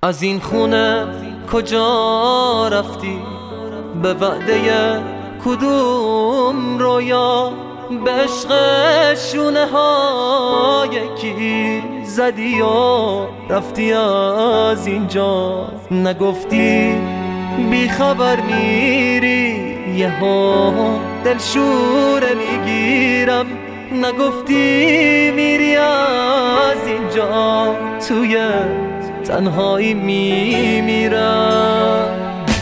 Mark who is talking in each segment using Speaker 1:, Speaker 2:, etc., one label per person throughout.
Speaker 1: از این خونه کجا رفتی؟ به وعده کدوم رویا؟ به عشق شونه های کی زدی و رفتی از اینجا؟ نگفتی بی خبر میری یهو دلشوره میگیرم، نگفتی میری از اینجا توی تنهایی میمیرم.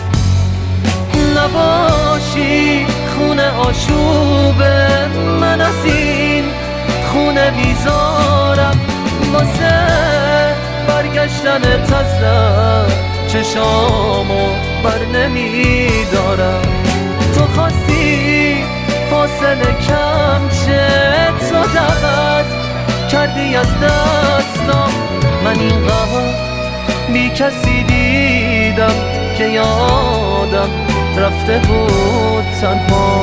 Speaker 1: نباشی خونه آشوبه، من از این خونه بیزارم، واسه برگشتن تزدم چشامو بر نمیدارم. تو خواستی فاصله کم شه، تو دعوت کردی از دستم، من اینقدر بی کسی دیدم که یادم رفته بود تنها.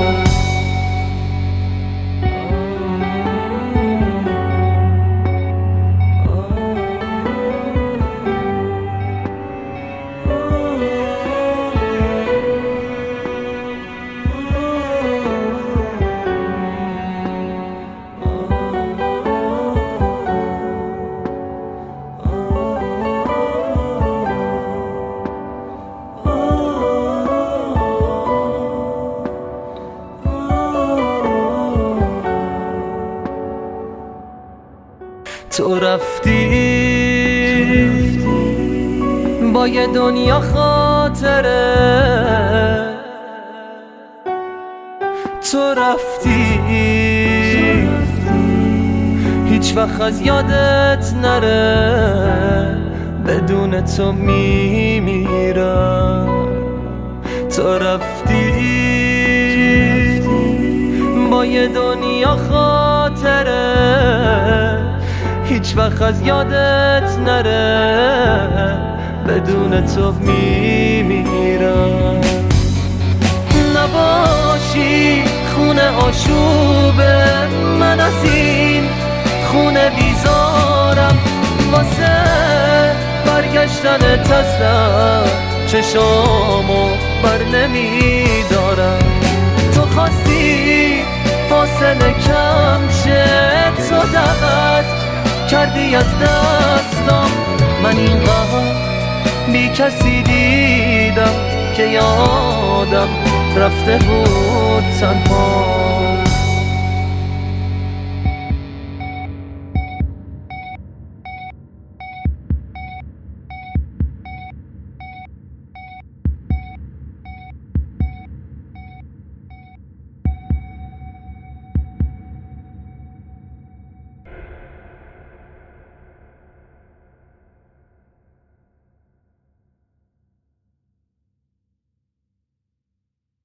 Speaker 1: تو رفتی با یه دنیا خاطره، تو رفتی هیچ وقت از یادت نره، بدون تو میمیرم. تو رفتی با یه دنیا خاطره، هیچ وقت از یادت نره، بدون تو میمیرم. نباشی خونه آشوبه، من از این خونه بیزارم، واسه برگشتن تزدم چشامو بر نمیدارم. تو خواستی فاصله کم شه، تو دعوت کردی از دستم، من اینقدر بی کسی دیدم که یادم رفته بود تنها.